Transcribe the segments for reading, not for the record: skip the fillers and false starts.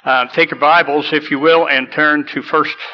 Take your Bibles, if you will, and turn to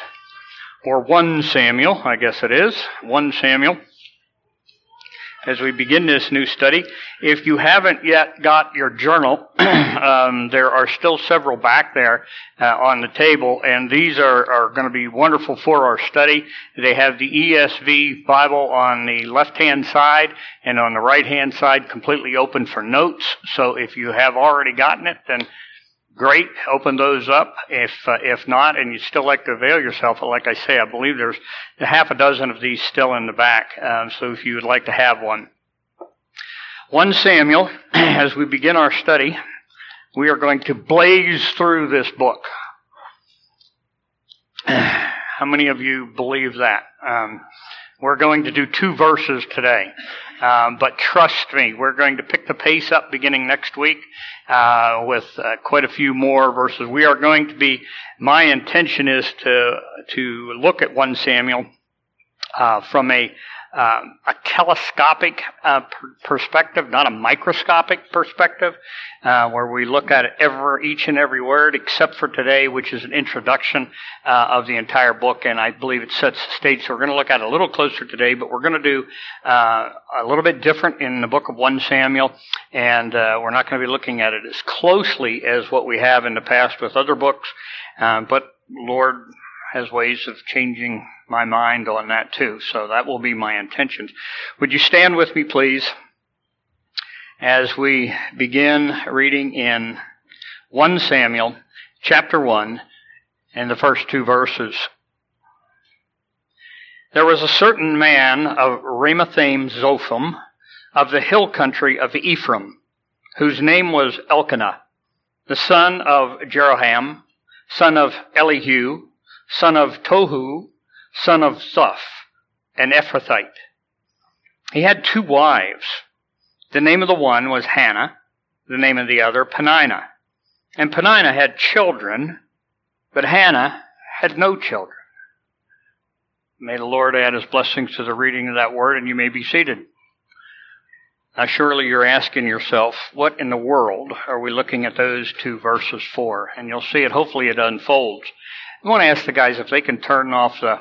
1 Samuel, I guess it is, 1 Samuel. As we begin this new study, if you haven't yet got your journal, there are still several back there on the table, and these are going to be wonderful for our study. They have the ESV Bible on the left-hand side, and on the right-hand side completely open for notes. So if you have already gotten it, then great, open those up. If not, and you'd still like to avail yourself, like I say, I believe there's a half a dozen of these still in the back, so if you would like to have one. 1 Samuel, as we begin our study, we are going to blaze through this book. How many of you believe that? We're going to do 2 verses today. But trust me, we're going to pick the pace up beginning next week with quite a few more verses. We are going to be, my intention is to look at 1 Samuel from a telescopic perspective, not a microscopic perspective, where we look at each and every word except for today, which is an introduction of the entire book, and I believe it sets the stage. So we're going to look at it a little closer today, but we're going to do a little bit different in the book of 1 Samuel, and we're not going to be looking at it as closely as what we have in the past with other books, but Lord has ways of changing my mind on that too, so that will be my intentions. Would you stand with me, please, as we begin reading in 1 Samuel, chapter 1, and the first 2 verses. There was a certain man of Ramathaim Zophim, of the hill country of Ephraim, whose name was Elkanah, the son of Jeroham, son of Elihu, son of Tohu, son of Zoph, an Ephrathite. He had 2 wives. The name of the one was Hannah, the name of the other Peninnah. And Peninnah had children, but Hannah had no children. May the Lord add his blessings to the reading of that word, and you may be seated. Now surely you're asking yourself, what in the world are we looking at those 2 verses for? And you'll see it, hopefully it unfolds. I want to ask the guys if they can turn off the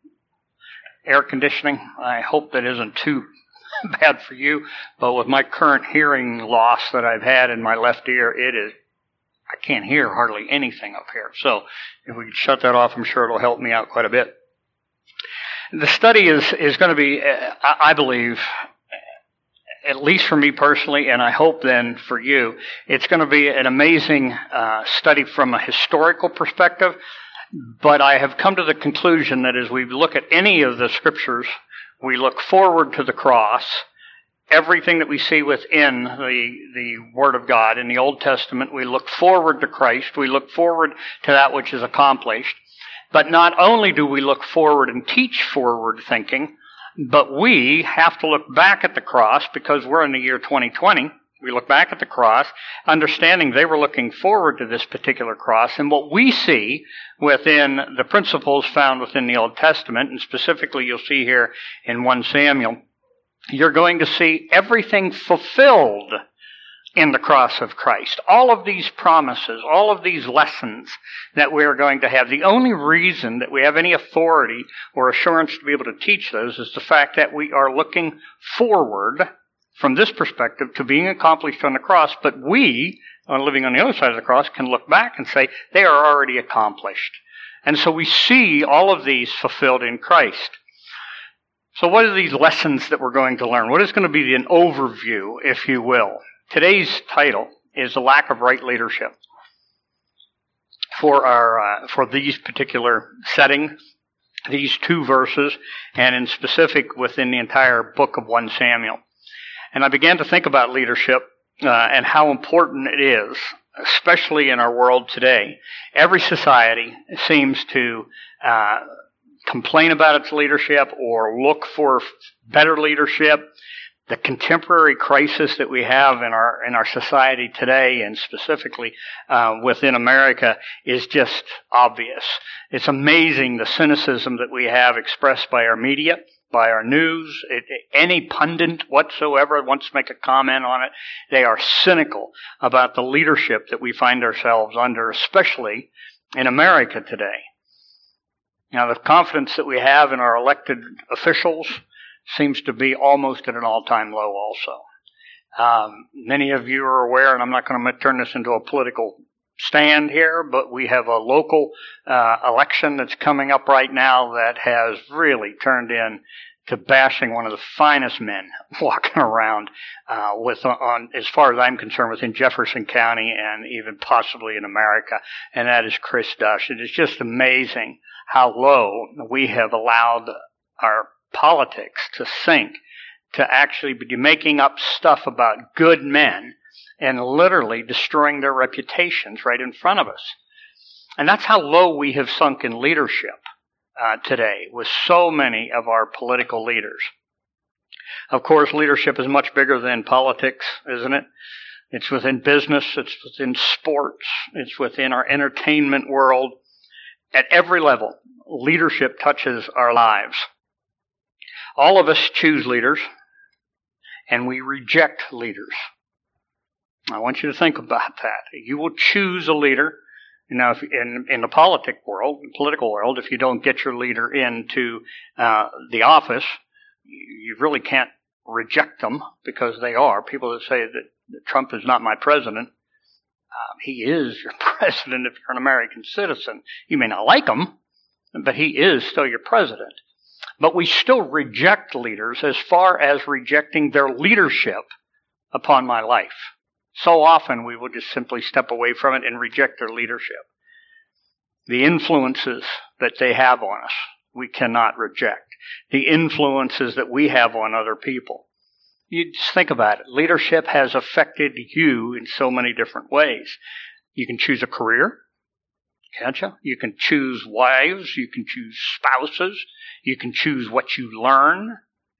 air conditioning. I hope that isn't too bad for you, but with my current hearing loss that I've had in my left ear, I can't hear hardly anything up here. So if we could shut that off, I'm sure it'll help me out quite a bit. The study is going to be, I believe, at least for me personally, and I hope then for you, it's going to be an amazing study from a historical perspective. But I have come to the conclusion that as we look at any of the scriptures, we look forward to the cross. Everything that we see within the Word of God in the Old Testament, we look forward to Christ. We look forward to that which is accomplished. But not only do we look forward and teach forward thinking, but we have to look back at the cross because we're in the year 2020. We look back at the cross, understanding they were looking forward to this particular cross, and what we see within the principles found within the Old Testament, and specifically you'll see here in 1 Samuel, you're going to see everything fulfilled in the cross of Christ. All of these promises, all of these lessons that we are going to have. The only reason that we have any authority or assurance to be able to teach those is the fact that we are looking forward from this perspective to being accomplished on the cross, but we, living on the other side of the cross, can look back and say they are already accomplished. And so we see all of these fulfilled in Christ. So what are these lessons that we're going to learn? What is going to be an overview, if you will? Today's title is The Lack of Right Leadership. For these particular settings, these 2 verses, and in specific within the entire book of 1 Samuel. And I began to think about leadership and how important it is, especially in our world today. Every society seems to complain about its leadership or look for better leadership. The contemporary crisis that we have in our society today, and specifically within America, is just obvious. It's amazing the cynicism that we have expressed by our media, by our news. Any pundit whatsoever wants to make a comment on it, they are cynical about the leadership that we find ourselves under, especially in America today. Now, the confidence that we have in our elected officials seems to be almost at an all-time low also. Many of you are aware, and I'm not going to turn this into a political stand here, but we have a local election that's coming up right now that has really turned into bashing one of the finest men walking around as far as I'm concerned, within Jefferson County and even possibly in America, and that is Chris Dush. It is just amazing how low we have allowed our politics to sink, to actually be making up stuff about good men and literally destroying their reputations right in front of us. And that's how low we have sunk in leadership today with so many of our political leaders. Of course, leadership is much bigger than politics, isn't it? It's within business, it's within sports, it's within our entertainment world. At every level, leadership touches our lives. All of us choose leaders, and we reject leaders. I want you to think about that. You will choose a leader. Now, if in the political world, if you don't get your leader into the office, you really can't reject them because they are. People that say that Trump is not my president, he is your president if you're an American citizen. You may not like him, but he is still your president. But we still reject leaders as far as rejecting their leadership upon my life. So often we will just simply step away from it and reject their leadership. The influences that they have on us, we cannot reject. The influences that we have on other people. You just think about it. Leadership has affected you in so many different ways. You can choose a career, can't you? You can choose wives, you can choose spouses, you can choose what you learn.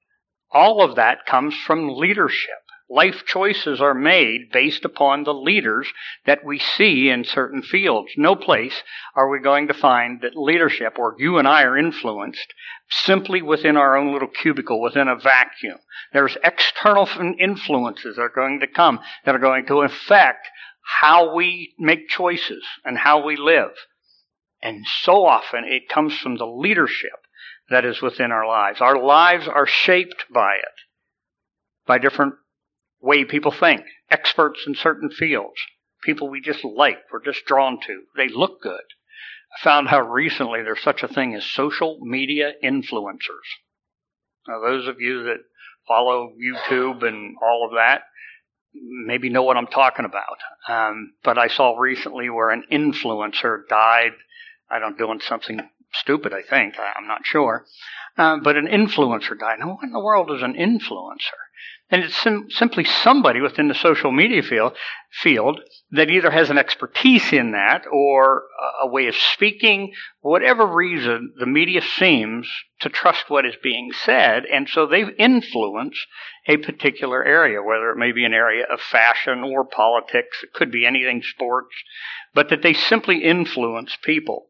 All of that comes from leadership. Life choices are made based upon the leaders that we see in certain fields. No place are we going to find that leadership, or you and I, are influenced simply within our own little cubicle, within a vacuum. There's external influences that are going to come that are going to affect how we make choices and how we live. And so often it comes from the leadership that is within our lives. Our lives are shaped by it, by different way people think, experts in certain fields, people we just like, we're just drawn to. They look good. I found out recently there's such a thing as social media influencers. Now, those of you that follow YouTube and all of that maybe know what I'm talking about. But I saw recently where an influencer died, doing something stupid, I think. I'm not sure. But an influencer died. Now, what in the world is an influencer? And it's simply somebody within the social media field that either has an expertise in that or a way of speaking. Whatever reason, the media seems to trust what is being said, and so they've influenced a particular area, whether it may be an area of fashion or politics. It could be anything, sports, but that they simply influence people.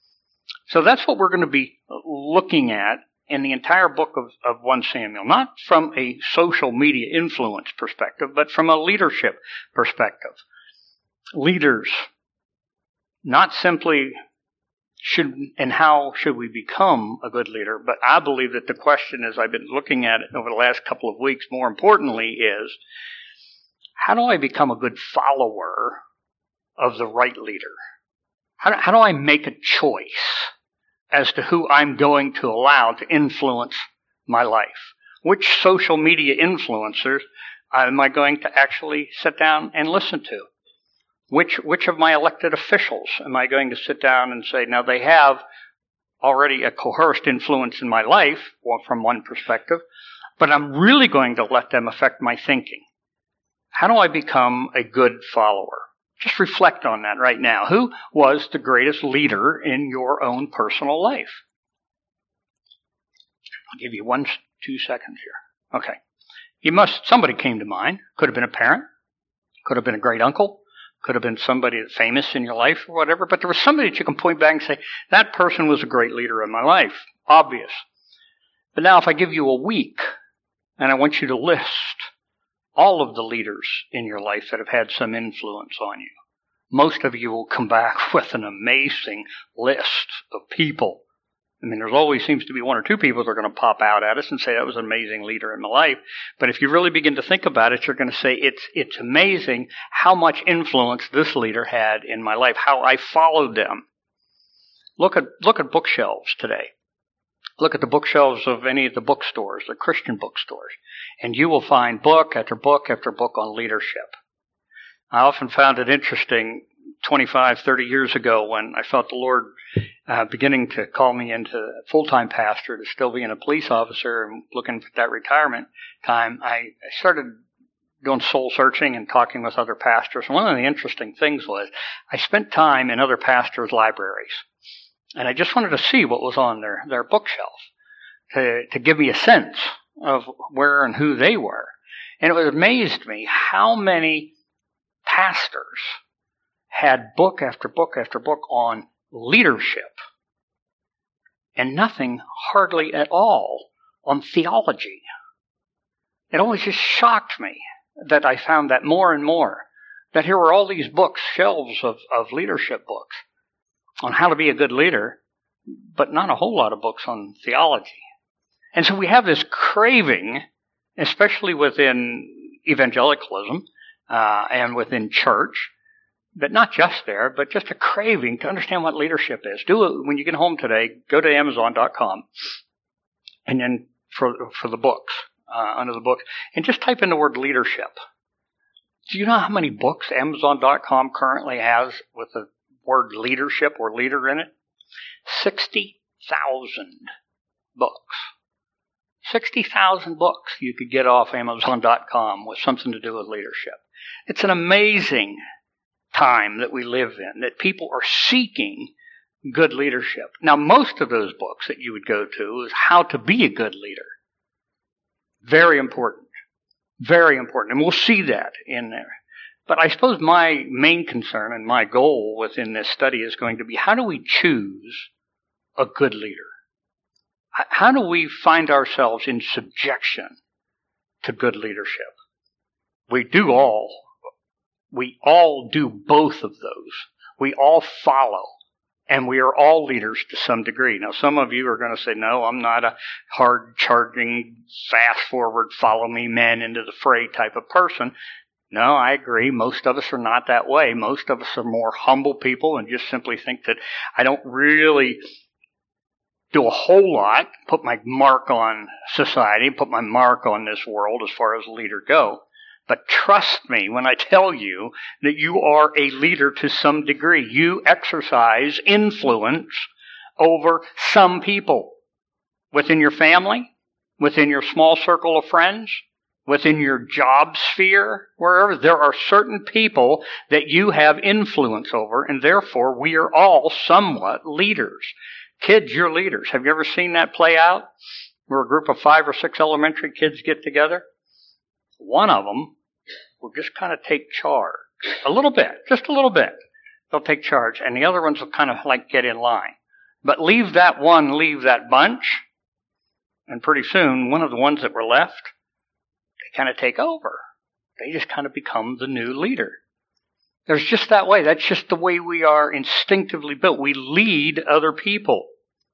So that's what we're going to be looking at in the entire book of 1 Samuel, not from a social media influence perspective, but from a leadership perspective. Leaders, not simply how should we become a good leader, but I believe that the question, as I've been looking at it over the last couple of weeks, more importantly, is how do I become a good follower of the right leader? How do I make a choice as to who I'm going to allow to influence my life? Which social media influencers am I going to actually sit down and listen to? Which of my elected officials am I going to sit down and say, now they have already a coerced influence in my life, well, from one perspective, but I'm really going to let them affect my thinking. How do I become a good follower? Just reflect on that right now. Who was the greatest leader in your own personal life? I'll give you 2 seconds here. Okay. Somebody came to mind. Could have been a parent. Could have been a great uncle. Could have been somebody that's famous in your life or whatever. But there was somebody that you can point back and say, that person was a great leader in my life. Obvious. But now if I give you a week, and I want you to list all of the leaders in your life that have had some influence on you, most of you will come back with an amazing list of people. I mean, there's always seems to be one or two people that are going to pop out at us and say, that was an amazing leader in my life. But if you really begin to think about it, you're going to say, it's amazing how much influence this leader had in my life, how I followed them. Look at bookshelves today. Look at the bookshelves of any of the bookstores, the Christian bookstores, and you will find book after book after book on leadership. I often found it interesting 25, 30 years ago when I felt the Lord beginning to call me into full-time pastor, to still being a police officer and looking for that retirement time. I started doing soul searching and talking with other pastors. And one of the interesting things was I spent time in other pastors' libraries. And I just wanted to see what was on their bookshelf to give me a sense of where and who they were. And it amazed me how many pastors had book after book after book on leadership and nothing hardly at all on theology. It always just shocked me that I found that more and more, that here were all these books, shelves of leadership books on how to be a good leader, but not a whole lot of books on theology. And so we have this craving, especially within evangelicalism and within church, but not just there, but just a craving to understand what leadership is. Do it when you get home today. Go to Amazon.com, and then for the books, under the books, and just type in the word leadership. Do you know how many books Amazon.com currently has with the word leadership or leader in it? 60,000 books. 60,000 books you could get off Amazon.com with something to do with leadership. It's an amazing time that we live in, that people are seeking good leadership. Now, most of those books that you would go to is how to be a good leader. Very important. Very important. And we'll see that in there. But I suppose my main concern and my goal within this study is going to be, how do we choose a good leader? How do we find ourselves in subjection to good leadership? We all do both of those. We all follow, and we are all leaders to some degree. Now, some of you are going to say, no, I'm not a hard-charging, fast-forward, follow-me men into the fray type of person. No, I agree. Most of us are not that way. Most of us are more humble people and just simply think that I don't really do a whole lot, put my mark on society, put my mark on this world as far as a leader go. But trust me when I tell you that you are a leader to some degree. You exercise influence over some people within your family, within your small circle of friends, within your job sphere, wherever. There are certain people that you have influence over, and therefore we are all somewhat leaders. Kids, you're leaders. Have you ever seen that play out? Where a group of 5 or 6 elementary kids get together? One of them will just kind of take charge. A little bit. Just a little bit. They'll take charge. And the other ones will kind of like get in line. But leave that bunch, and pretty soon one of the ones that were left, they kind of take over. They just kind of become the new leader. There's just that way. That's just the way we are instinctively built. We lead other people.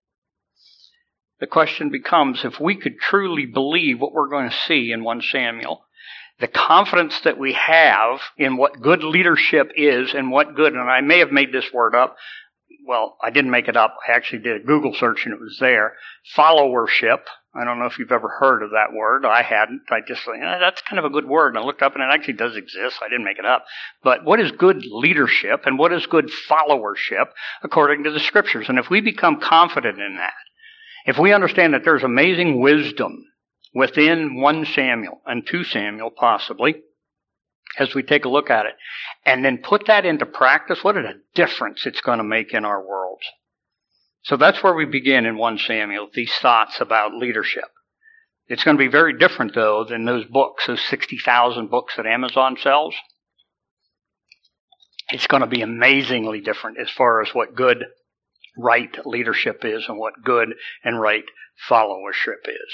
The question becomes, if we could truly believe what we're going to see in 1 Samuel, the confidence that we have in what good leadership is and what good, and I may have made this word up. Well, I didn't make it up. I actually did a Google search and it was there. Followership. I don't know if you've ever heard of that word. I hadn't. I just thought, that's kind of a good word. And I looked up and it actually does exist. I didn't make it up. But what is good leadership and what is good followership according to the Scriptures? And if we become confident in that, if we understand that there's amazing wisdom within 1 Samuel and 2 Samuel possibly, as we take a look at it, and then put that into practice, what a difference it's going to make in our world. So that's where we begin in 1 Samuel, these thoughts about leadership. It's going to be very different, though, than those books, those 60,000 books that Amazon sells. It's going to be amazingly different as far as what good right leadership is and what good and right followership is.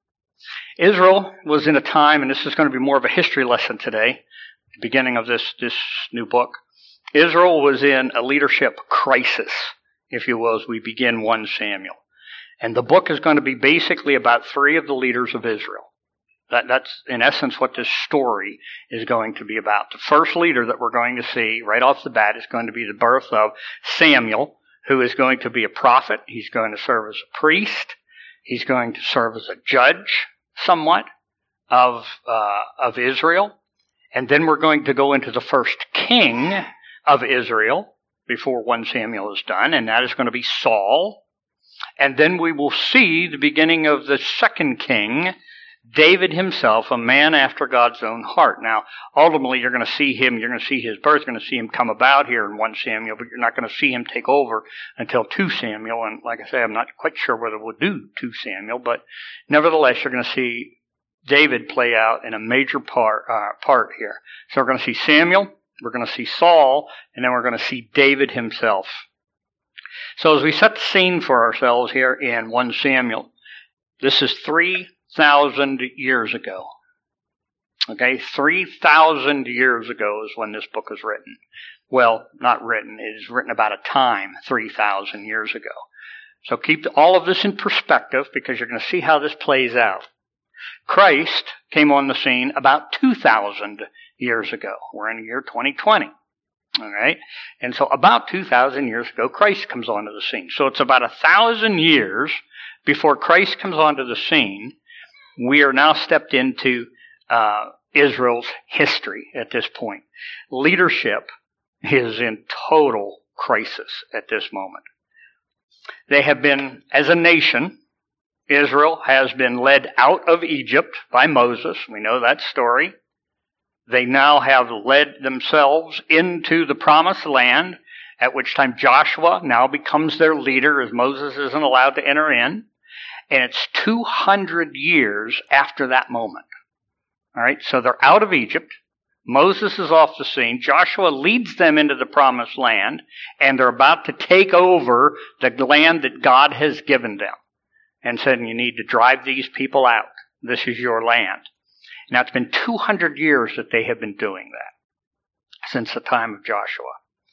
Israel was in a time, and this is going to be more of a history lesson today, the beginning of this new book. Israel was in a leadership crisis, if you will, as we begin 1 Samuel. And the book is going to be basically about 3 of the leaders of Israel. That's in essence what this story is going to be about. The first leader that we're going to see right off the bat is going to be the birth of Samuel, who is going to be a prophet. He's going to serve as a priest. He's going to serve as a judge, somewhat, of Israel. And then we're going to go into the first king of Israel before 1 Samuel is done, and that is going to be Saul. And then we will see the beginning of the second king, David himself, a man after God's own heart. Now, ultimately, you're going to see him, you're going to see his birth, you're going to see him come about here in 1 Samuel, but you're not going to see him take over until 2 Samuel. And like I say, I'm not quite sure whether we'll do 2 Samuel, but nevertheless, you're going to see David play out in a major part here. So we're going to see Samuel, we're going to see Saul, and then we're going to see David himself. So as we set the scene for ourselves here in 1 Samuel, this is 3,000 years ago. Okay, 3,000 years ago is when this book was written. Well, not written, it is written about a time 3,000 years ago. So keep all of this in perspective because you're going to see how this plays out. Christ came on the scene about 2,000 years ago. We're in the year 2020. All right? And so about 2,000 years ago, Christ comes onto the scene. So it's about 1,000 years before Christ comes onto the scene. We are now stepped into Israel's history at this point. Leadership is in total crisis at this moment. They have been, as a nation, Israel has been led out of Egypt by Moses. We know that story. They now have led themselves into the promised land, at which time Joshua now becomes their leader as Moses isn't allowed to enter in. And it's 200 years after that moment. All right, so they're out of Egypt. Moses is off the scene. Joshua leads them into the promised land, and they're about to take over the land that God has given them and said, you need to drive these people out. This is your land. Now, it's been 200 years that they have been doing that since the time of Joshua.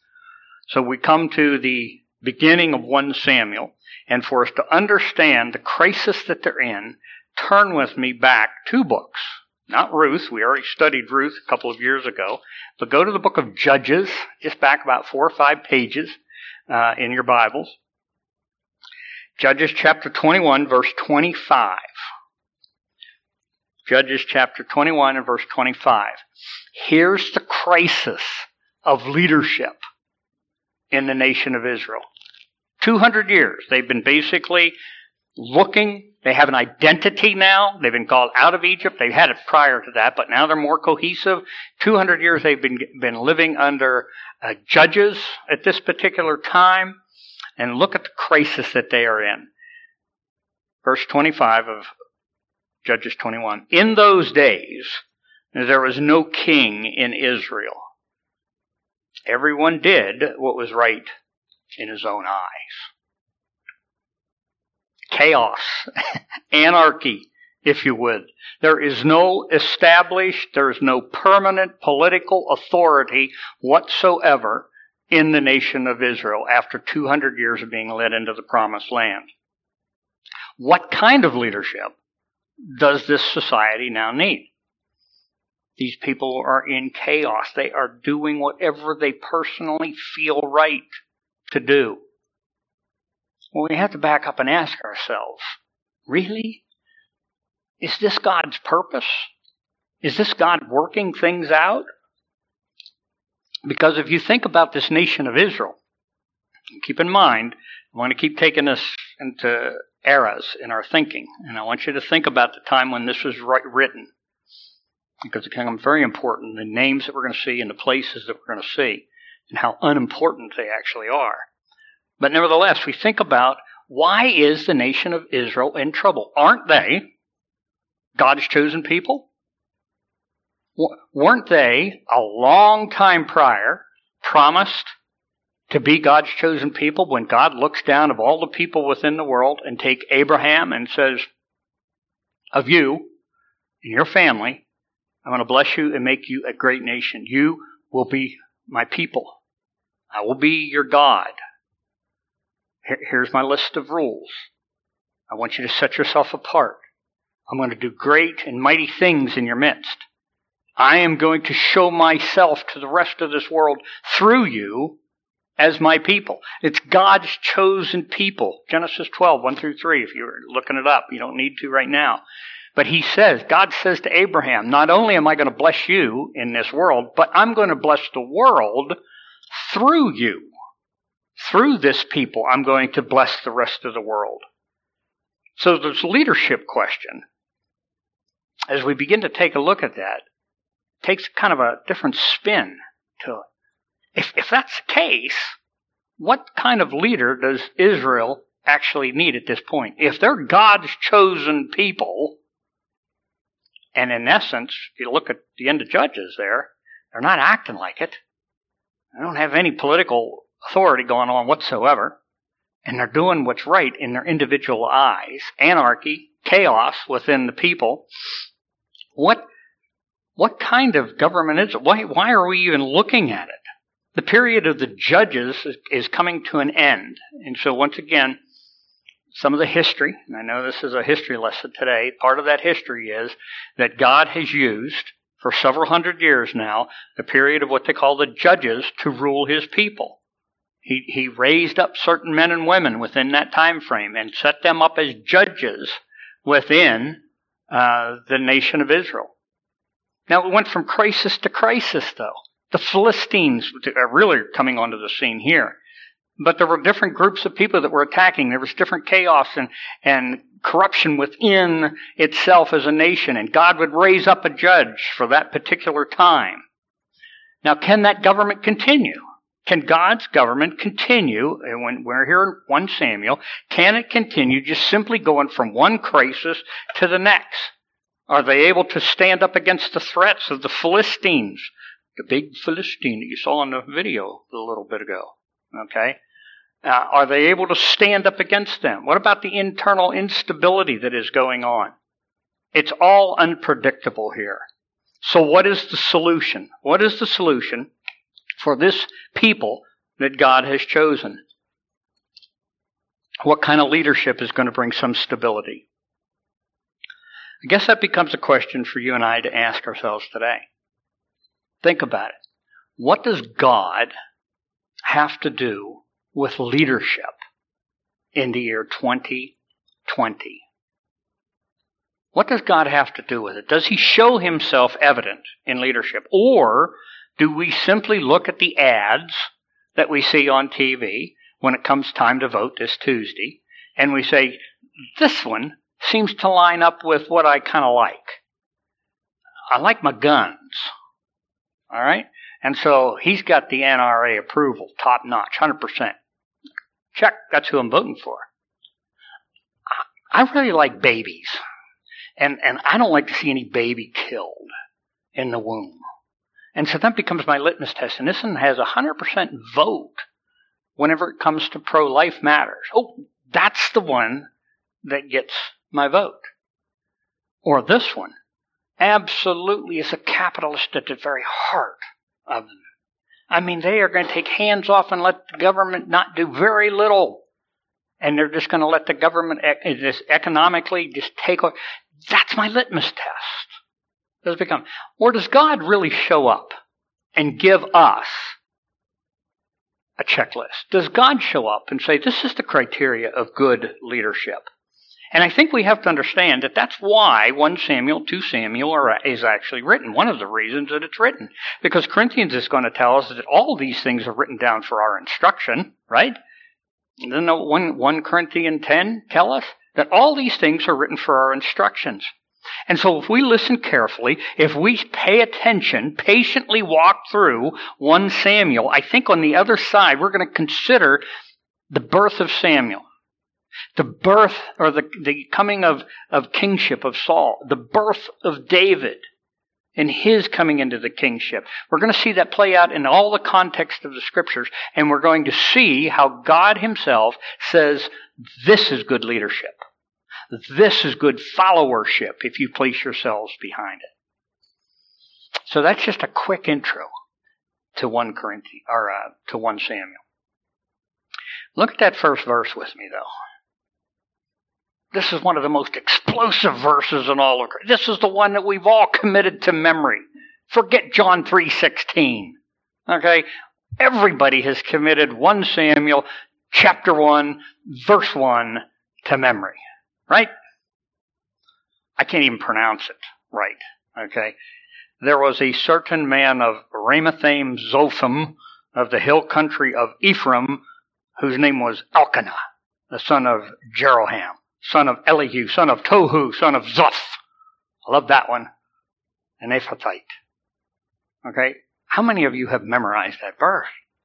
So we come to the beginning of 1 Samuel, and for us to understand the crisis that they're in, turn with me back 2 books. Not Ruth. We already studied Ruth a couple of years ago. But go to the book of Judges, just back about 4 or 5 pages in your Bibles. Judges chapter 21, verse 25. Judges chapter 21 and verse 25. Here's the crisis of leadership in the nation of Israel. 200 years. They've been basically looking. They have an identity now. They've been called out of Egypt. They had it prior to that, but now they're more cohesive. 200 years they've been living under judges at this particular time. And look at the crisis that they are in. Verse 25 of Judges 21. In those days, there was no king in Israel. Everyone did what was right in his own eyes. Chaos, anarchy, if you would. There is no established, there is no permanent political authority whatsoever in the nation of Israel after 200 years of being led into the promised land. What kind of leadership does this society now need? These people are in chaos. They are doing whatever they personally feel right to do. Well, we have to back up and ask ourselves, really? Is this God's purpose? Is this God working things out? Because if you think about this nation of Israel, keep in mind, I want to keep taking us into eras in our thinking. And I want you to think about the time when this was written. Because it becomes very important, the names that we're going to see and the places that we're going to see, and how unimportant they actually are. But nevertheless, we think about, why is the nation of Israel in trouble? Aren't they God's chosen people? Weren't they, a long time prior, promised to be God's chosen people when God looks down of all the people within the world and take Abraham and says, of you and your family, I'm going to bless you and make you a great nation. You will be my people. I will be your God. Here's my list of rules. I want you to set yourself apart. I'm going to do great and mighty things in your midst. I am going to show myself to the rest of this world through you as my people. It's God's chosen people. Genesis 12, 1 through 3, if you're looking it up. You don't need to right now. But God says to Abraham, not only am I going to bless you in this world, but I'm going to bless the world through you. Through this people, I'm going to bless the rest of the world. So this leadership question, as we begin to take a look at that, takes kind of a different spin to it. If that's the case, what kind of leader does Israel actually need at this point? If they're God's chosen people, and in essence, if you look at the end of Judges there, they're not acting like it. They don't have any political authority going on whatsoever. And they're doing what's right in their individual eyes. Anarchy, chaos within the people. What kind of government is it? Why are we even looking at it? The period of the judges is coming to an end. And so once again, some of the history, and I know this is a history lesson today, part of that history is that God has used, for several hundred years now, the period of what they call the judges to rule his people. He raised up certain men and women within that time frame and set them up as judges within the nation of Israel. Now, it went from crisis to crisis, though. The Philistines are really coming onto the scene here. But there were different groups of people that were attacking. There was different chaos and corruption within itself as a nation. And God would raise up a judge for that particular time. Now, can that government continue? Can God's government continue, and when we're here in 1 Samuel, can it continue just simply going from one crisis to the next? Are they able to stand up against the threats of the Philistines? The big Philistine that you saw in the video a little bit ago. Okay? Are they able to stand up against them? What about the internal instability that is going on? It's all unpredictable here. So what is the solution? What is the solution for this people that God has chosen? What kind of leadership is going to bring some stability? I guess that becomes a question for you and I to ask ourselves today. Think about it. What does God have to do with leadership in the year 2020? What does God have to do with it? Does he show himself evident in leadership? Or do we simply look at the ads that we see on TV when it comes time to vote this Tuesday, and we say, this one seems to line up with what I kind of like. I like my guns. All right? And so he's got the NRA approval, top notch, 100%. Check, that's who I'm voting for. I really like babies. And I don't like to see any baby killed in the womb. And so that becomes my litmus test. And this one has a 100% vote whenever it comes to pro-life matters. Oh, that's the one that gets my vote. Or this one absolutely is a capitalist at the very heart of them. I mean, they are going to take hands off and let the government not do very little. And they're just going to let the government just economically just take over. That's my litmus test. Does it become? Or does God really show up and give us a checklist? Does God show up and say, this is the criteria of good leadership? And I think we have to understand that that's why 1 Samuel, 2 Samuel is actually written. One of the reasons that it's written. Because Corinthians is going to tell us that all these things are written down for our instruction, right? Doesn't 1 Corinthians 10 tell us that all these things are written for our instructions? And so if we listen carefully, if we pay attention, patiently walk through 1 Samuel, I think on the other side we're going to consider the birth of Samuel. The birth or the coming of kingship of Saul, the birth of David, in his coming into the kingship. We're going to see that play out in all the context of the scriptures, and we're going to see how God himself says, this is good leadership. This is good followership if you place yourselves behind it. So that's just a quick intro to 1 Corinthians, or to 1 Samuel. Look at that first verse with me, though. This is one of the most explosive verses in all of it. This is the one that we've all committed to memory. Forget John 3:16. Okay? Everybody has committed 1 Samuel chapter 1, verse 1 to memory. Right? I can't even pronounce it right. Okay? There was a certain man of Ramathaim Zophim of the hill country of Ephraim, whose name was Elkanah, the son of Jeroham, son of Elihu, son of Tohu, son of Zoph. I love that one. An Ephrathite. Okay? How many of you have memorized that verse?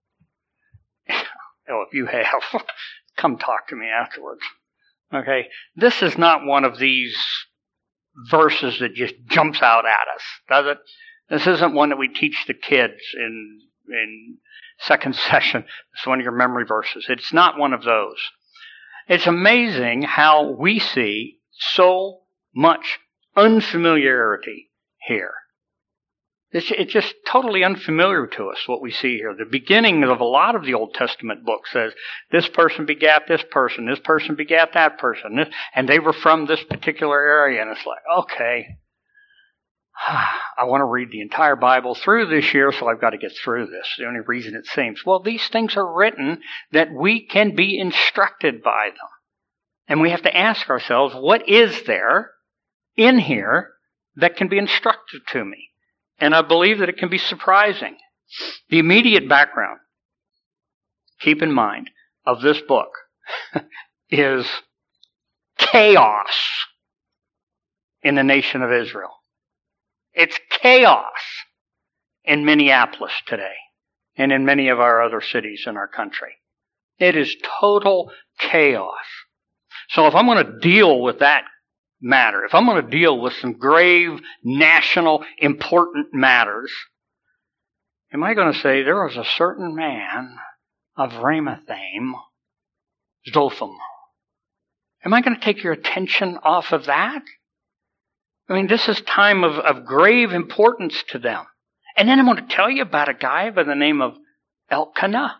Oh, if you have, come talk to me afterwards. Okay? This is not one of these verses that just jumps out at us, does it? This isn't one that we teach the kids in second session. It's one of your memory verses. It's not one of those. It's amazing how we see so much unfamiliarity here. It's just totally unfamiliar to us, what we see here. The beginning of a lot of the Old Testament books says, this person begat this person begat that person, and they were from this particular area. And it's like, okay, I want to read the entire Bible through this year, so I've got to get through this. The only reason it seems. Well, these things are written that we can be instructed by them. And we have to ask ourselves, what is there in here that can be instructive to me? And I believe that it can be surprising. The immediate background, keep in mind, of this book is chaos in the nation of Israel. It's chaos in Minneapolis today and in many of our other cities in our country. It is total chaos. So if I'm going to deal with that matter, if I'm going to deal with some grave, national, important matters, am I going to say there was a certain man of Ramathaim, Zophim? Am I going to take your attention off of that? I mean, this is time of grave importance to them. And then I'm going to tell you about a guy by the name of Elkanah.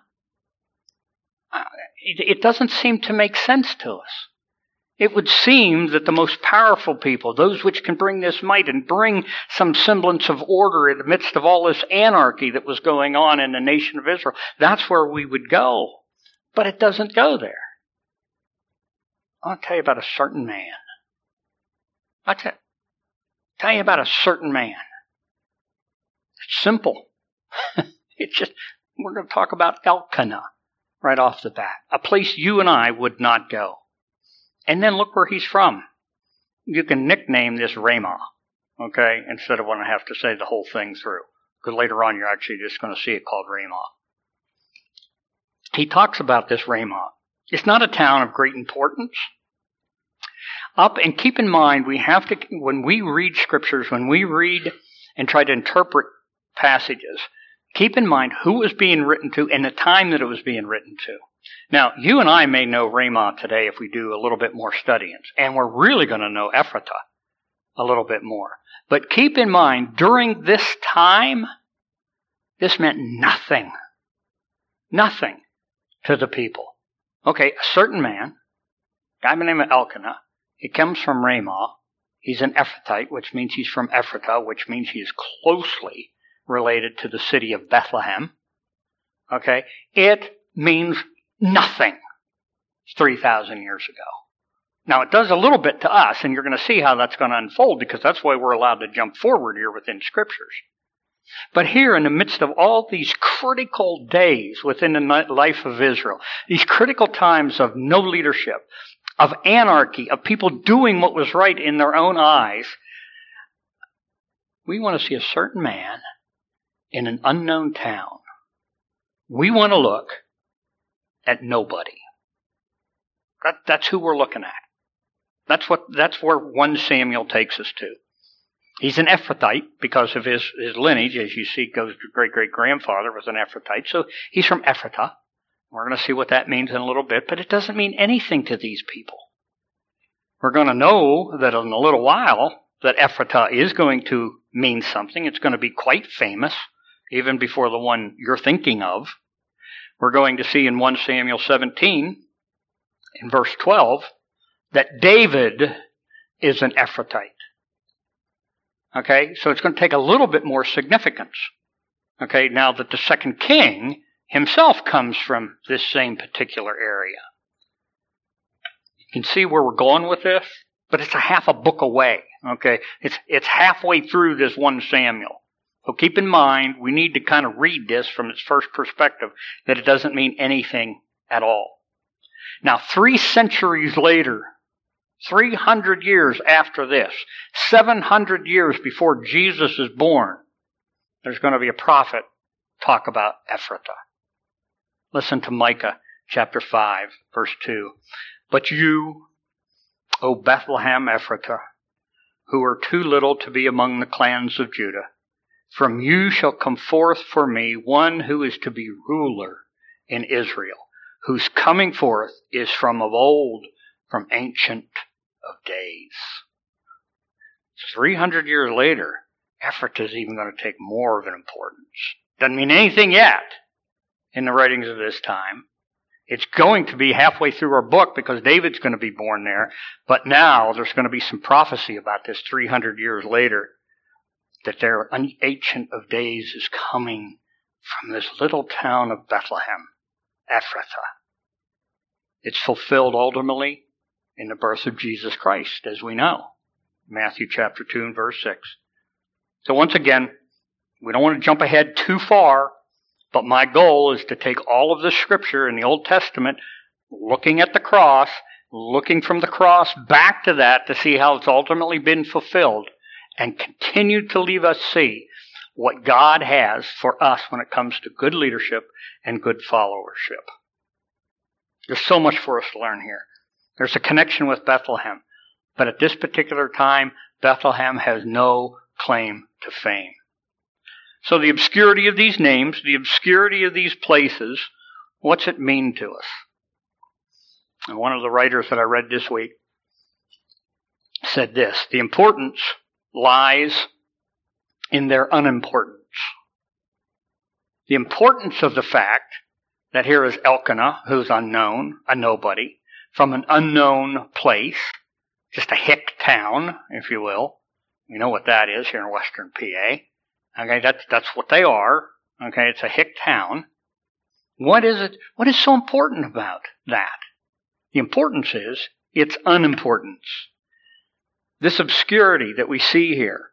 It doesn't seem to make sense to us. It would seem that the most powerful people, those which can bring this might and bring some semblance of order in the midst of all this anarchy that was going on in the nation of Israel, that's where we would go. But it doesn't go there. I'll tell you about a certain man. I'll tell you about a certain man. It's simple. It's just, we're going to talk about Elkanah right off the bat. A place you and I would not go. And then look where he's from. You can nickname this Ramah, okay, instead of when I have to say the whole thing through. Because later on you're actually just going to see it called Ramah. He talks about this Ramah. It's not a town of great importance. And keep in mind, we have to, when we read scriptures, when we read and try to interpret passages, keep in mind who it was being written to and the time that it was being written to. Now, you and I may know Ramah today if we do a little bit more studying, and we're really going to know Ephrathah a little bit more. But keep in mind, during this time, this meant nothing. Nothing to the people. Okay, a certain man, a guy by the name of Elkanah, he comes from Ramah. He's an Ephrathite, which means he's from Ephrathah, which means he is closely related to the city of Bethlehem. Okay, it means nothing 3,000 years ago. Now, it does a little bit to us, and you're going to see how that's going to unfold, because that's why we're allowed to jump forward here within Scriptures. But here, in the midst of all these critical days within the life of Israel, these critical times of no leadership, of anarchy, of people doing what was right in their own eyes, we want to see a certain man in an unknown town. We want to look at nobody. That's who we're looking at. That's where 1 Samuel takes us to. He's an Ephrathite because of his lineage. As you see, goes to great-great-grandfather was an Ephrathite. So he's from Ephrathah. We're going to see what that means in a little bit, but it doesn't mean anything to these people. We're going to know that in a little while that Ephrathah is going to mean something. It's going to be quite famous, even before the one you're thinking of. We're going to see in 1 Samuel 17, in verse 12, that David is an Ephrathite. Okay, so it's going to take a little bit more significance. Okay, now that the second king himself comes from this same particular area. You can see where we're going with this, but it's a half a book away. Okay, it's halfway through this 1 Samuel. So keep in mind, we need to kind of read this from its first perspective, that it doesn't mean anything at all. Now, 3 centuries later, 300 years after this, 700 years before Jesus is born, there's going to be a prophet talk about Ephrathah. Listen to Micah chapter 5, verse 2. But you, O Bethlehem Ephrathah, who are too little to be among the clans of Judah, from you shall come forth for me one who is to be ruler in Israel, whose coming forth is from of old, from ancient of days. 300 years later, Ephrathah is even going to take more of an importance. Doesn't mean anything yet in the writings of this time. It's going to be halfway through our book because David's going to be born there. But now there's going to be some prophecy about this 300 years later, that their ancient of days is coming from this little town of Bethlehem, Ephrathah. It's fulfilled ultimately in the birth of Jesus Christ, as we know. Matthew chapter 2 and verse 6. So once again, we don't want to jump ahead too far, but my goal is to take all of the scripture in the Old Testament, looking at the cross, looking from the cross back to that to see how it's ultimately been fulfilled, and continue to leave us see what God has for us when it comes to good leadership and good followership. There's so much for us to learn here. There's a connection with Bethlehem, but at this particular time, Bethlehem has no claim to fame. So the obscurity of these names, the obscurity of these places, what's it mean to us? And one of the writers that I read this week said this: the importance lies in their unimportance. The importance of the fact that here is Elkanah, who's unknown, a nobody, from an unknown place, just a hick town, if you will. We know what that is here in western PA. Okay, that's what they are. Okay, it's a hick town. What is it? What is so important about that? The importance is its unimportance. This obscurity that we see here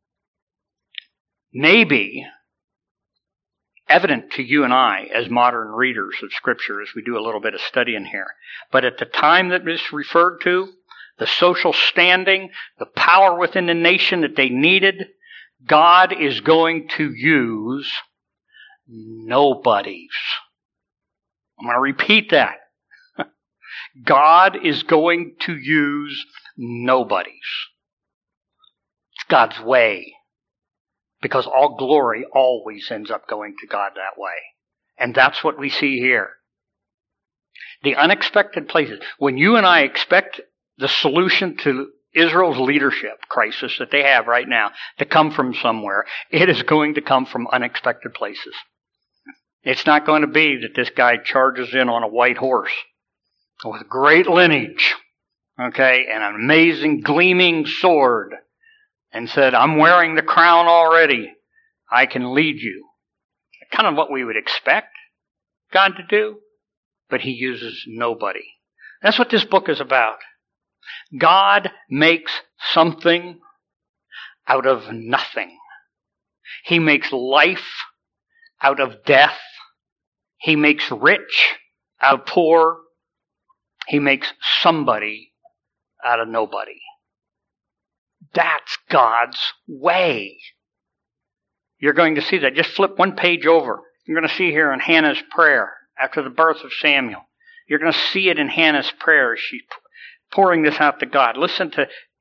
may be evident to you and I as modern readers of Scripture as we do a little bit of studying here. But at the time that it's referred to, the social standing, the power within the nation that they needed, God is going to use nobodies. I'm going to repeat that. God is going to use nobodies. It's God's way. Because all glory always ends up going to God that way. And that's what we see here. The unexpected places. When you and I expect the solution to Israel's leadership crisis that they have right now to come from somewhere, it is going to come from unexpected places. It's not going to be that this guy charges in on a white horse with great lineage, okay, and an amazing gleaming sword, and said, I'm wearing the crown already. I can lead you. Kind of what we would expect God to do, but he uses nobody. That's what this book is about. God makes something out of nothing. He makes life out of death. He makes rich out of poor. He makes somebody out of nobody. That's God's way. You're going to see that. Just flip one page over. You're going to see here in Hannah's prayer after the birth of Samuel. You're going to see it in Hannah's prayer as she's pouring this out to God. Listen to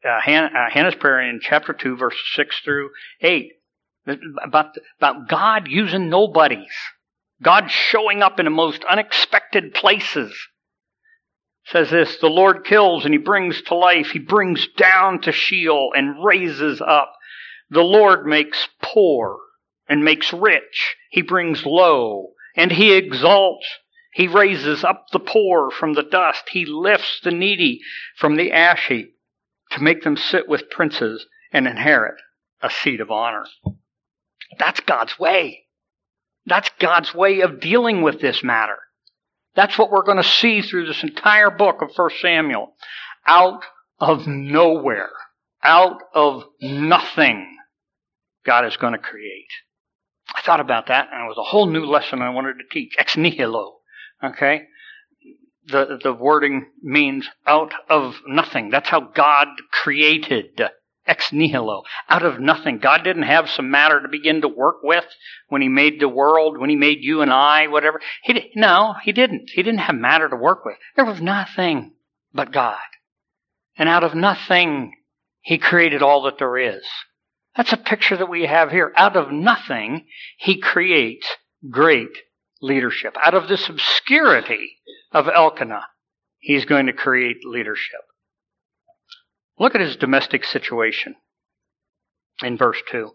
Hannah's prayer in chapter 2, verses 6 through 8, about God using nobodies. God showing up in the most unexpected places. Says this, the Lord kills and He brings to life. He brings down to Sheol and raises up. The Lord makes poor and makes rich. He brings low and He exalts. He raises up the poor from the dust. He lifts the needy from the ash heap to make them sit with princes and inherit a seat of honor. That's God's way. That's God's way of dealing with this matter. That's what we're going to see through this entire book of 1 Samuel. Out of nowhere, out of nothing, God is going to create. I thought about that, and it was a whole new lesson I wanted to teach. Ex nihilo. Okay? The wording means out of nothing. That's how God created. Ex nihilo. Out of nothing. God didn't have some matter to begin to work with when He made the world, when He made you and I, whatever. No, He didn't. He didn't have matter to work with. There was nothing but God. And out of nothing, He created all that there is. That's a picture that we have here. Out of nothing, He creates great leadership. Out of this obscurity of Elkanah, He's going to create leadership. Look at his domestic situation in verse 2.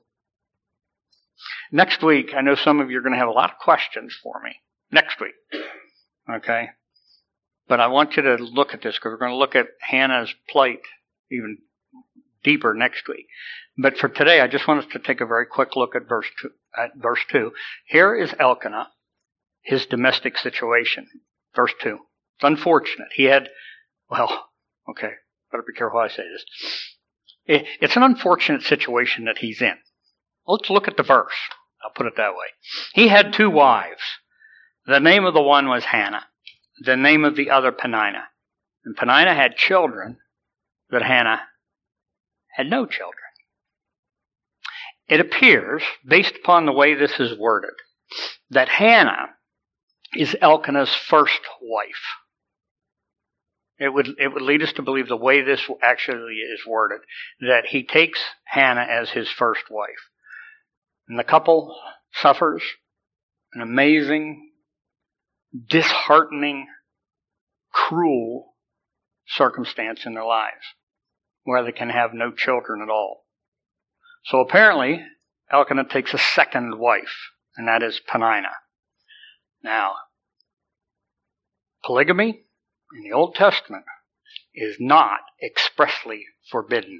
Next week, I know some of you are going to have a lot of questions for me. Next week. Okay? But I want you to look at this because we're going to look at Hannah's plight even deeper next week. But for today, I just want us to take a very quick look at verse 2. Here is Elkanah, his domestic situation. Verse 2. It's unfortunate. He had, better be careful how I say this. It's an unfortunate situation that he's in. Let's look at the verse. I'll put it that way. He had 2 wives. The name of the one was Hannah. The name of the other Peninnah. And Peninnah had children, but Hannah had no children. It appears, based upon the way this is worded, that Hannah is Elkanah's first wife. It would lead us to believe the way this actually is worded, that he takes Hannah as his first wife. And the couple suffers an amazing, disheartening, cruel circumstance in their lives, where they can have no children at all. So apparently, Elkanah takes a second wife, and that is Peninnah. Now, polygamy in the Old Testament is not expressly forbidden.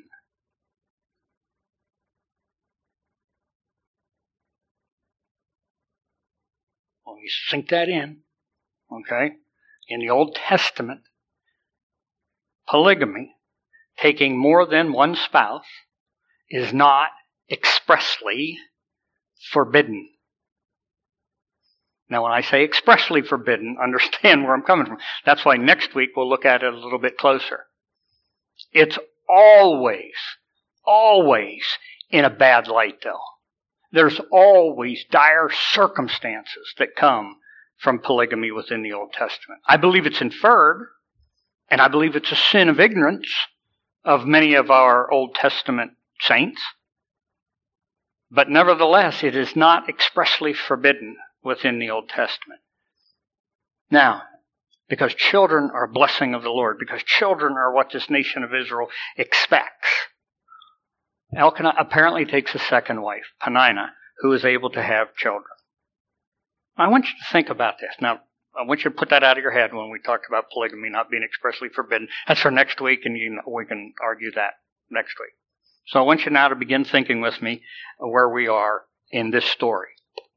Let me sink that in. Okay? In the Old Testament, polygamy, taking more than one spouse, is not expressly forbidden. Now, when I say expressly forbidden, understand where I'm coming from. That's why next week we'll look at it a little bit closer. It's always in a bad light, though. There's always dire circumstances that come from polygamy within the Old Testament. I believe it's inferred, and I believe it's a sin of ignorance of many of our Old Testament saints. But nevertheless, it is not expressly forbidden within the Old Testament. Now, because children are a blessing of the Lord, because children are what this nation of Israel expects, Elkanah apparently takes a second wife, Peninnah, who is able to have children. I want you to think about this. Now, I want you to put that out of your head when we talk about polygamy not being expressly forbidden. That's for next week, and we can argue that next week. So I want you now to begin thinking with me where we are in this story.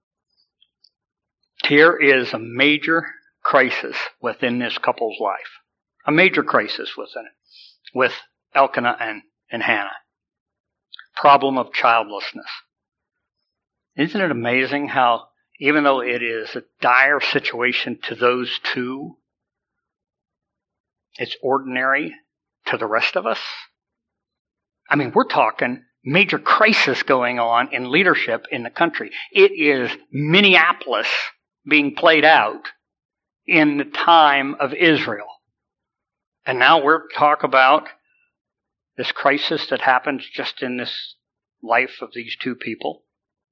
Here is a major crisis within this couple's life. A major crisis within it, with Elkanah and Hannah. Problem of childlessness. Isn't it amazing how, even though it is a dire situation to those two, it's ordinary to the rest of us? I mean, we're talking major crisis going on in leadership in the country. It is Minneapolis being played out in the time of Israel. And now we're talking about this crisis that happens just in this life of these two people?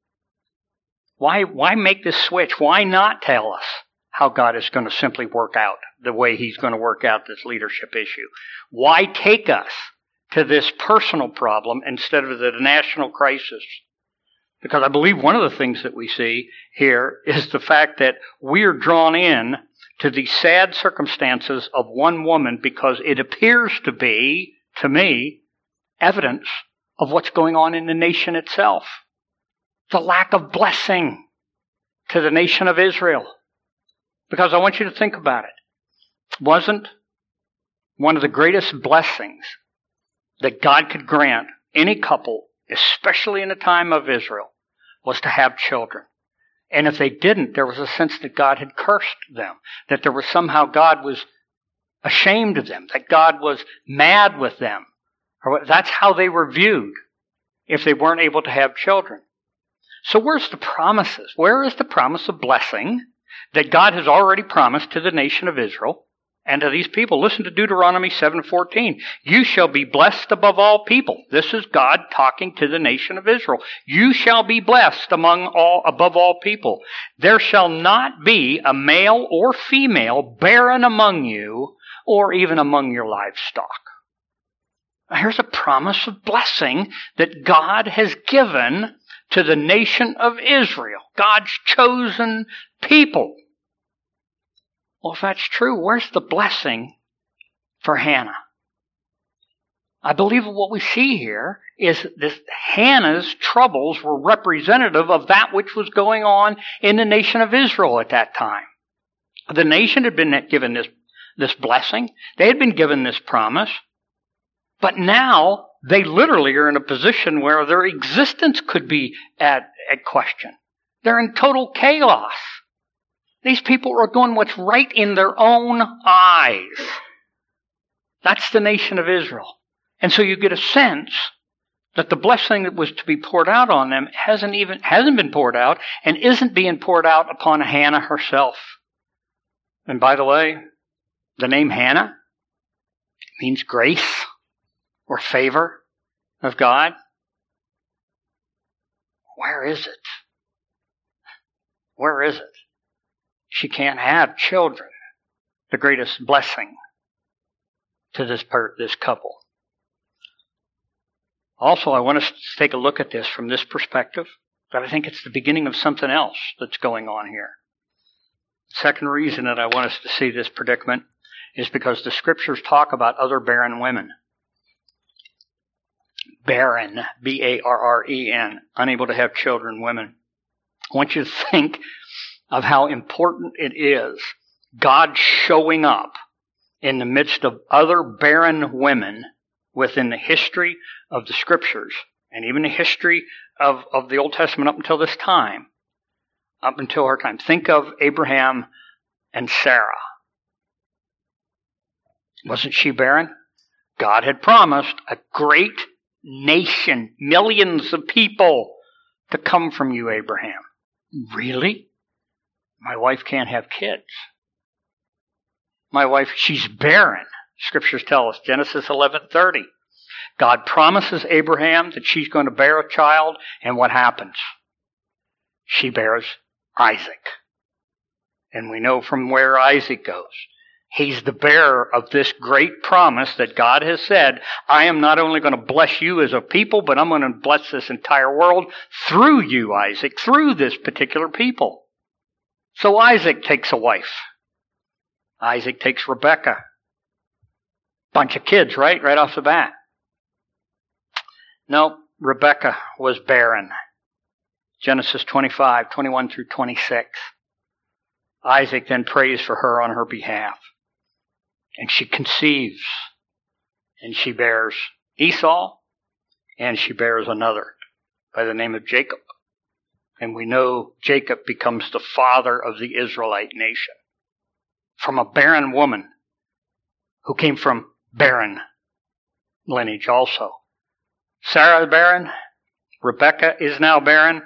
Why make this switch? Why not tell us how God is going to simply work out the way He's going to work out this leadership issue? Why take us to this personal problem instead of the national crisis? Because I believe one of the things that we see here is the fact that we are drawn in to the sad circumstances of one woman because it appears to be, to me, evidence of what's going on in the nation itself. The lack of blessing to the nation of Israel. Because I want you to think about it. Wasn't one of the greatest blessings that God could grant any couple, especially in the time of Israel, was to have children? And if they didn't, there was a sense that God had cursed them, that there was somehow God was ashamed of them, that God was mad with them. That's how they were viewed if they weren't able to have children. So where's the promises? Where is the promise of blessing that God has already promised to the nation of Israel and to these people? Listen to Deuteronomy 7:14. You shall be blessed above all people. This is God talking to the nation of Israel. You shall be blessed above all people. There shall not be a male or female barren among you, or even among your livestock. Now, here's a promise of blessing that God has given to the nation of Israel, God's chosen people. Well, if that's true, where's the blessing for Hannah? I believe what we see here is that Hannah's troubles were representative of that which was going on in the nation of Israel at that time. The nation had been given this blessing. They had been given this promise. But now they literally are in a position where their existence could be at question. They're in total chaos. These people are doing what's right in their own eyes. That's the nation of Israel. And so you get a sense that the blessing that was to be poured out on them hasn't been poured out and isn't being poured out upon Hannah herself. And by the way, the name Hannah means grace or favor of God. Where is it? Where is it? She can't have children. The greatest blessing to this couple. Also, I want us to take a look at this from this perspective, but I think it's the beginning of something else that's going on here. The second reason that I want us to see this predicament is because the scriptures talk about other barren women. Barren, B-A-R-R-E-N, unable to have children, women. I want you to think of how important it is God showing up in the midst of other barren women within the history of the scriptures and even the history of the Old Testament up until this time, up until her time. Think of Abraham and Sarah. Wasn't she barren? God had promised a great nation, millions of people to come from you, Abraham. Really? My wife can't have kids. My wife, she's barren. Scriptures tell us, Genesis 11:30. God promises Abraham that she's going to bear a child, and what happens? She bears Isaac. And we know from where Isaac goes. He's the bearer of this great promise that God has said, I am not only going to bless you as a people, but I'm going to bless this entire world through you, Isaac, through this particular people. So Isaac takes a wife. Isaac takes Rebekah. Bunch of kids, right? Right off the bat. No, Rebekah was barren. Genesis 25:21 through 26. Isaac then prays for her on her behalf. And she conceives. And she bears Esau. And she bears another by the name of Jacob. And we know Jacob becomes the father of the Israelite nation. From a barren woman who came from barren lineage also. Sarah is barren. Rebekah is now barren.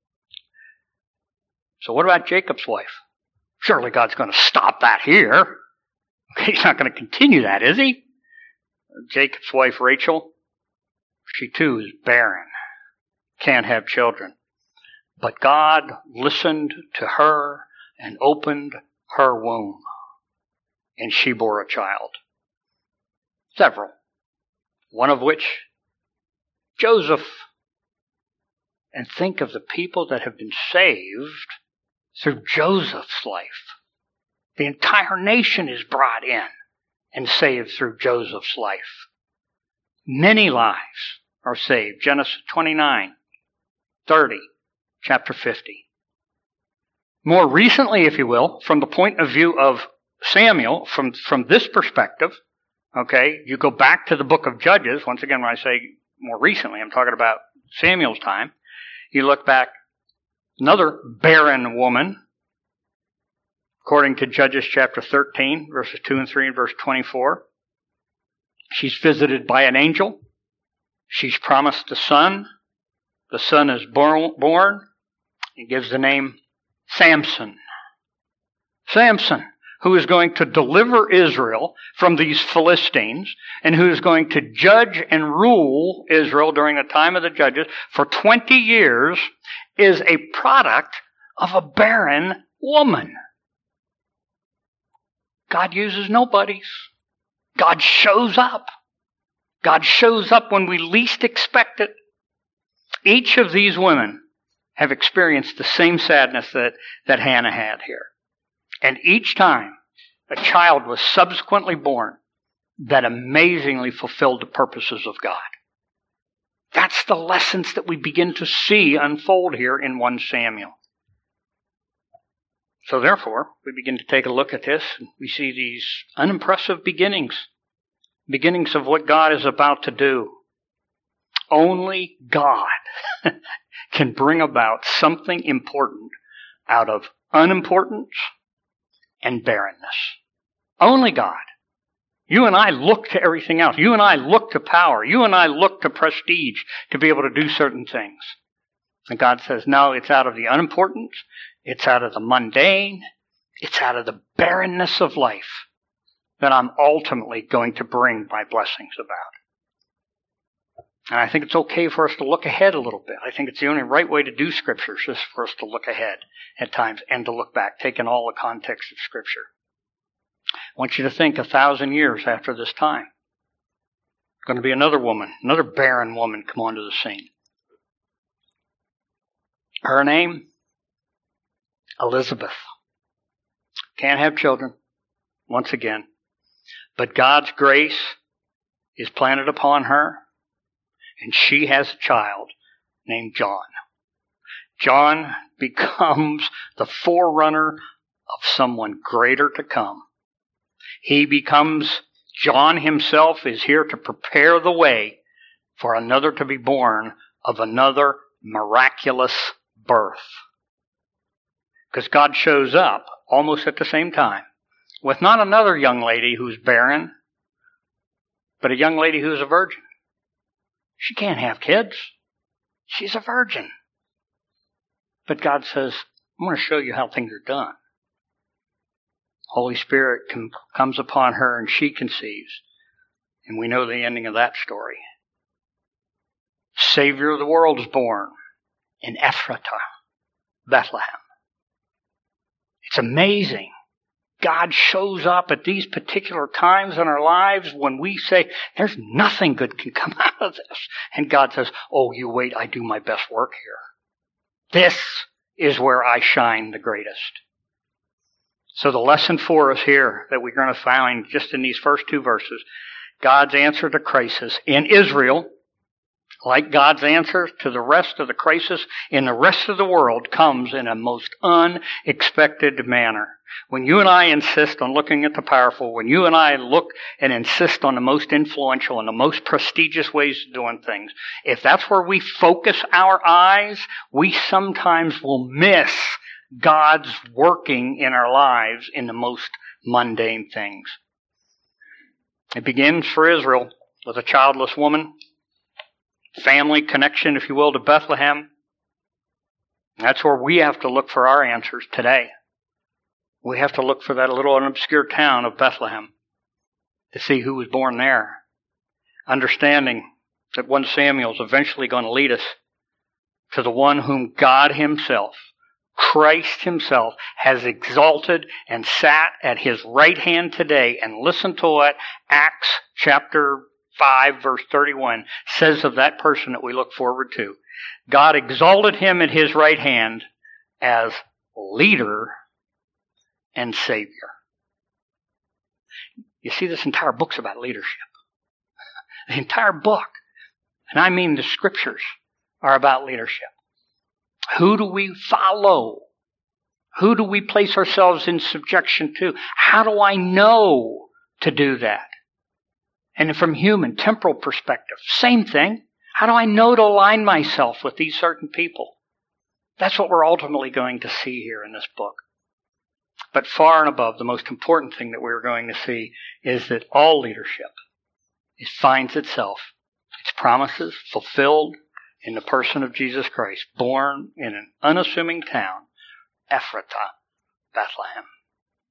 So what about Jacob's wife? Surely God's going to stop that here. He's not going to continue that, is he? Jacob's wife, Rachel, She too is barren, can't have children. But God listened to her and opened her womb, and she bore a child. Several. One of which, Joseph. And think of the people that have been saved through Joseph's life. The entire nation is brought in and saved through Joseph's life. Many lives are saved. Genesis 29, 30, chapter 50. More recently, if you will, from the point of view of Samuel, from this perspective, okay, you go back to the book of Judges. Once again, when I say more recently, I'm talking about Samuel's time. You look back, another barren woman, according to Judges chapter 13, verses 2 and 3 and verse 24. She's visited by an angel. She's promised a son. The son is born. He gives the name Samson. Samson, who is going to deliver Israel from these Philistines and who is going to judge and rule Israel during the time of the judges for 20 years, is a product of a barren woman. God uses nobodies. God shows up. God shows up when we least expect it. Each of these women have experienced the same sadness that Hannah had here. And each time a child was subsequently born that amazingly fulfilled the purposes of God. That's the lessons that we begin to see unfold here in 1 Samuel. So therefore, we begin to take a look at this, and we see these unimpressive beginnings of what God is about to do. Only God can bring about something important out of unimportance and barrenness. Only God. You and I look to everything else. You and I look to power. You and I look to prestige to be able to do certain things. And God says, no, it's out of the unimportance. It's out of the mundane. It's out of the barrenness of life that I'm ultimately going to bring my blessings about. And I think it's okay for us to look ahead a little bit. I think it's the only right way to do Scripture, is for us to look ahead at times and to look back, taking all the context of Scripture. I want you to think 1,000 years after this time, going to be another woman, another barren woman come onto the scene. Her name, Elizabeth. Can't have children, once again. But God's grace is planted upon her, and she has a child named John. John becomes the forerunner of someone greater to come. John himself is here to prepare the way for another to be born of another miraculous birth. Because God shows up almost at the same time with not another young lady who's barren, but a young lady who's a virgin. She can't have kids. She's a virgin. But God says, I'm going to show you how things are done. Holy Spirit comes upon her and she conceives. And we know the ending of that story. Savior of the world is born in Ephratah, Bethlehem. It's amazing. God shows up at these particular times in our lives when we say, there's nothing good can come out of this. And God says, oh, you wait, I do my best work here. This is where I shine the greatest. So the lesson for us here that we're going to find just in these first 2 verses, God's answer to crisis in Israel, like God's answer to the rest of the crisis in the rest of the world, comes in a most unexpected manner. When you and I insist on looking at the powerful, when you and I look and insist on the most influential and the most prestigious ways of doing things, if that's where we focus our eyes, we sometimes will miss God's working in our lives in the most mundane things. It begins for Israel with a childless woman, family connection, if you will, to Bethlehem. That's where we have to look for our answers today. We have to look for that little obscure town of Bethlehem to see who was born there. Understanding that 1 Samuel is eventually going to lead us to the one whom God himself, Christ himself, has exalted and sat at his right hand today. And listen to what Acts chapter 5 verse 31 says of that person that we look forward to. God exalted him at his right hand as leader and Savior. You see, this entire book's about leadership. The entire book, and I mean the scriptures, are about leadership. Who do we follow? Who do we place ourselves in subjection to? How do I know to do that? And from human, temporal perspective, same thing. How do I know to align myself with these certain people? That's what we're ultimately going to see here in this book. But far and above, the most important thing that we're going to see is that all leadership finds itself, its promises fulfilled in the person of Jesus Christ, born in an unassuming town, Ephratah, Bethlehem.